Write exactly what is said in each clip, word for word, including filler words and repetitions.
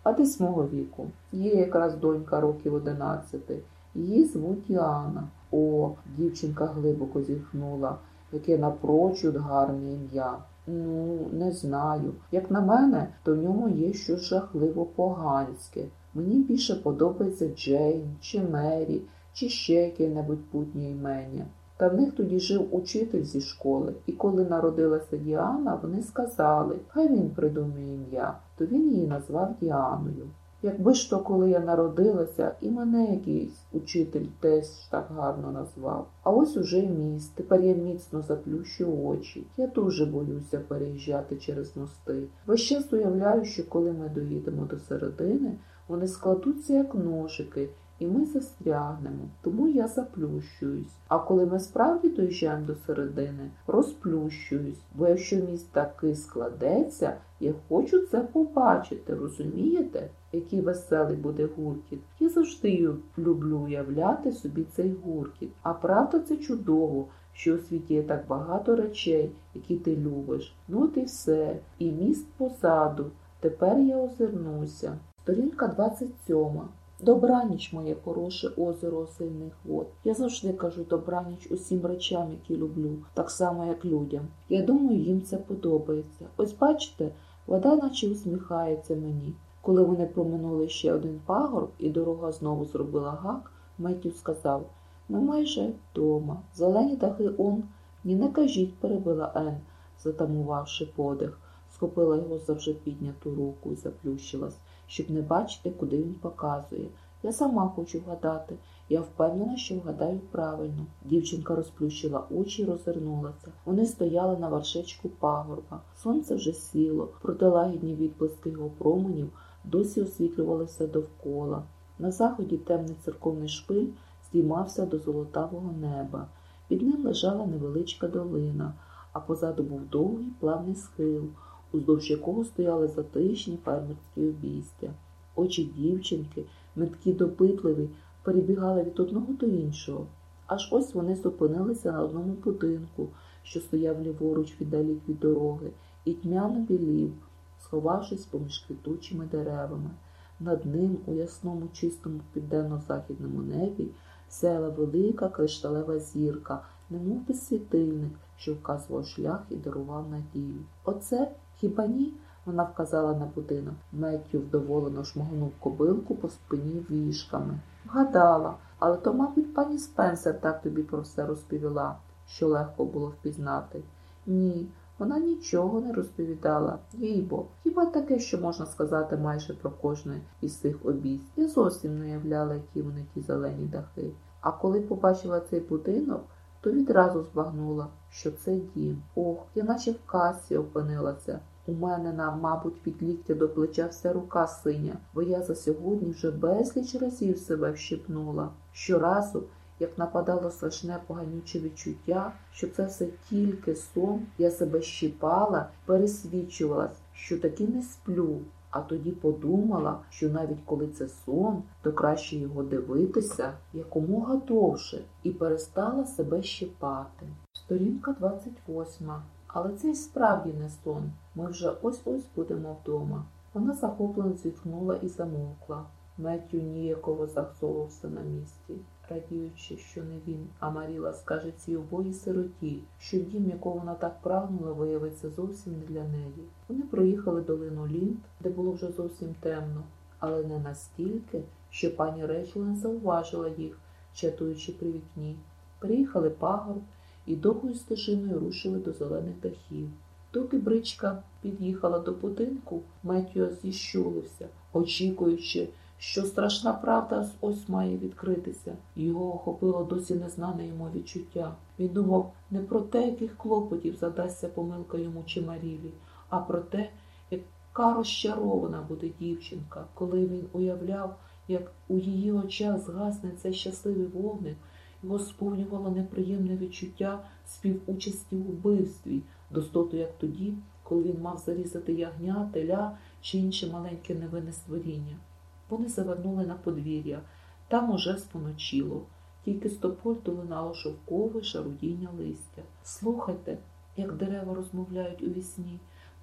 а десь мого віку. Є якраз донька років одинадцяти. Її звуть Діана. О, дівчинка глибоко зітхнула. Яке напрочуд гарне ім'я. Ну, не знаю. Як на мене, то в ньому є щось жахливо поганське. Мені більше подобається Джейн, чи Мері, чи ще яке-небудь путнє імення. Та в них тоді жив учитель зі школи, і коли народилася Діана, вони сказали, хай він придумає ім'я, то він її назвав Діаною. Якби ж то, коли я народилася, і мене якийсь учитель теж так гарно назвав. А ось уже й міст, тепер я міцно заплющу очі. Я дуже боюся переїжджати через мости. Весь час уявляю, що коли ми доїдемо до середини, вони складуться як ножики, і ми застрягнемо, тому я заплющуюсь. А коли ми справді доїжджаємо до середини, розплющуюсь, бо якщо міст таки складеться, я хочу це побачити, розумієте? Який веселий буде гуркіт. Я завжди люблю уявляти собі цей гуркіт. А правда, це чудово, що у світі є так багато речей, які ти любиш. Ну от і все. І міст позаду. Тепер я озирнуся. Сторінка двадцять сьома. Добраніч, моє хороше озеро осильних вод. Я завжди кажу добраніч усім речам, які люблю, так само, як людям. Я думаю, їм це подобається. Ось бачите, вода наче усміхається мені. Коли вони проминули ще один пагорб і дорога знову зробила гак, Меттю сказав, ми майже вдома. Зелені дахи он. Ні, не кажіть, перебила Ен, затамувавши подих. Схопила його за вже підняту руку і заплющилась, щоб не бачити, куди він показує. Я сама хочу вгадати. Я впевнена, що вгадаю правильно. Дівчинка розплющила очі і розвернулася. Вони стояли на вершечку пагорба. Сонце вже сіло, проте лагідні відблиски його променів досі освітлювалися довкола. На заході темний церковний шпиль здіймався до золотавого неба. Під ним лежала невеличка долина, а позаду був довгий плавний схил, уздовж якого стояли затишні фермерські обійстя. Очі дівчинки, меткі допитливі, перебігали від одного до іншого. Аж ось вони зупинилися на одному будинку, що стояв ліворуч віддалік від дороги, і тьмяно білів, сховавшись поміж квітучими деревами. Над ним у ясному чистому південно-західному небі сяяла велика кришталева зірка, немов би світильник, що вказував шлях і дарував надію. Оце, хіба ні? Вона вказала на будинок. Меттю вдоволено шмагнув кобилку по спині віжками. Вгадала, але то, мабуть, пані Спенсер так тобі про все розповіла, що легко було впізнати. Ні, вона нічого не розповідала, їй-бо. Хіба таке, що можна сказати майже про кожне із цих обійсть. Я зовсім не уявляла, які вони ті зелені дахи. А коли побачила цей будинок, то відразу збагнула, що це дім. Ох, я наче в касі опинилася. У мене, на, мабуть, від ліктя до плеча вся рука синя, бо я за сьогодні вже безліч разів себе вщипнула. Щоразу, як нападало страшне поганюче відчуття, що це все тільки сон, я себе щипала, пересвідчувалась, що таки не сплю. А тоді подумала, що навіть коли це сон, то краще його дивитися якомога довше, і перестала себе щипати. Сторінка двадцять восьма. Але це й справді не сон. Ми вже ось-ось будемо вдома. Вона захоплено зітхнула і замовкла. Меттю ніяково захсовувався на місці, радіючи, що не він, а Маріла скаже цій убогій сироті, що дім, якого вона так прагнула, виявиться зовсім не для неї. Вони проїхали долину Лінд, де було вже зовсім темно, але не настільки, що пані Рейчел не зауважила їх, чатуючи при вікні. Приїхали пагорб і довгою стежиною рушили до зелених дахів. Доки бричка під'їхала до будинку, Меттю зіщулився, очікуючи, що страшна правда ось має відкритися. Його охопило досі незнане йому відчуття. Він думав не про те, яких клопотів задасться помилка йому чи Марілі, а про те, яка розчарована буде дівчинка. Коли він уявляв, як у її очах згасне цей щасливий вогник, його сповнювало неприємне відчуття співучасті у вбивстві, достоту як тоді, коли він мав зарізати ягня, теля чи інше маленьке невинне створіння. Вони завернули на подвір'я. Там уже споночило. Тільки з тополь долинало шовкове шарудіння листя. Слухайте, як дерева розмовляють у вісні.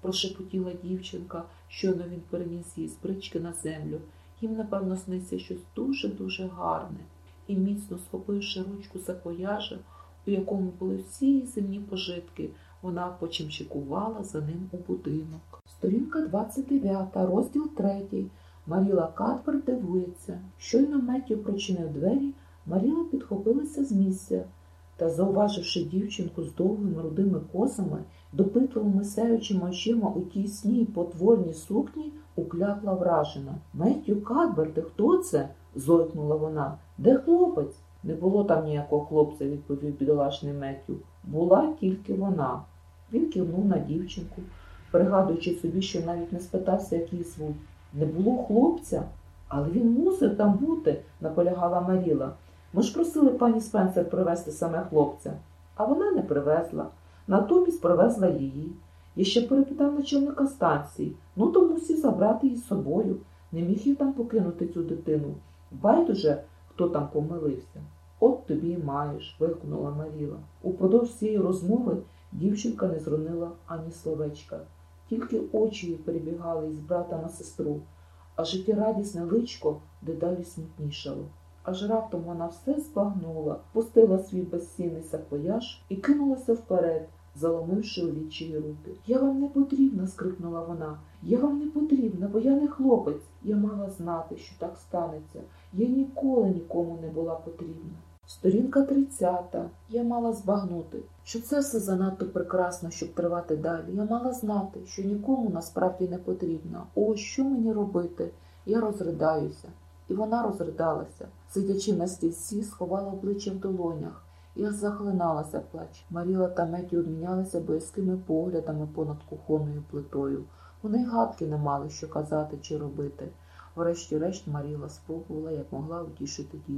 прошепотіла дівчинка, щойно він переніс її з брички на землю. Їм, напевно, сниться щось дуже-дуже гарне. І, міцно схопивши ручку саквояжа, у якому були всі земні пожитки, вона почимчикувала за ним у будинок. Сторінка двадцять дев'ята, розділ третій. Маріла Кадберт дивується. Щойно Меттю прочинив двері, Маріла підхопилася з місця та, зауваживши дівчинку з довгими рудими косами, допитливими сяючими очима у тісній потворній сукні, уклякла вражена. «Меттю Кадберте, хто це?» – зойкнула вона. «Де хлопець?» «Не було там ніякого хлопця», – відповів бідолашний Меттю. «Була тільки вона». Він кивнув на дівчинку, пригадуючи собі, що навіть не спитався, як її звуть. «Не було хлопця? Але він мусив там бути», – наполягала Маріла. «Ми ж просили пані Спенсер привезти саме хлопця». А вона не привезла. Натомість привезла її. Я ще перепитав начальника станції. Ну, то мусив забрати її з собою. Не міг я там покинути цю дитину. Байдуже, хто там помилився. «От тобі і маєш», – вигукнула Маріла. Упродовж цієї розмови дівчинка не зронила ані словечка. Тільки очі її перебігали із брата на сестру, а життєрадісне личко дедалі смутнішало. Аж раптом вона все збагнула, пустила свій безцінний саквояж і кинулася вперед, заломивши у відчаї руки. «Я вам не потрібна», – скрикнула вона. «Я вам не потрібна, бо я не хлопець. Я мала знати, що так станеться. Я ніколи нікому не була потрібна». Сторінка тридцята. Я мала збагнути, що це все занадто прекрасно, щоб тривати далі. Я мала знати, що нікому насправді не потрібно. О, що мені робити? Я розридаюся. І вона розридалася. Сидячи на стільці, сховала обличчя в долонях. Я захлиналася в плач. Маріла та Меттю обмінялися боязкими поглядами понад кухонною плитою. Вони й гадки не мали, що казати чи робити. Врешті-решт Маріла спробувала, як могла, утішити дівчинку.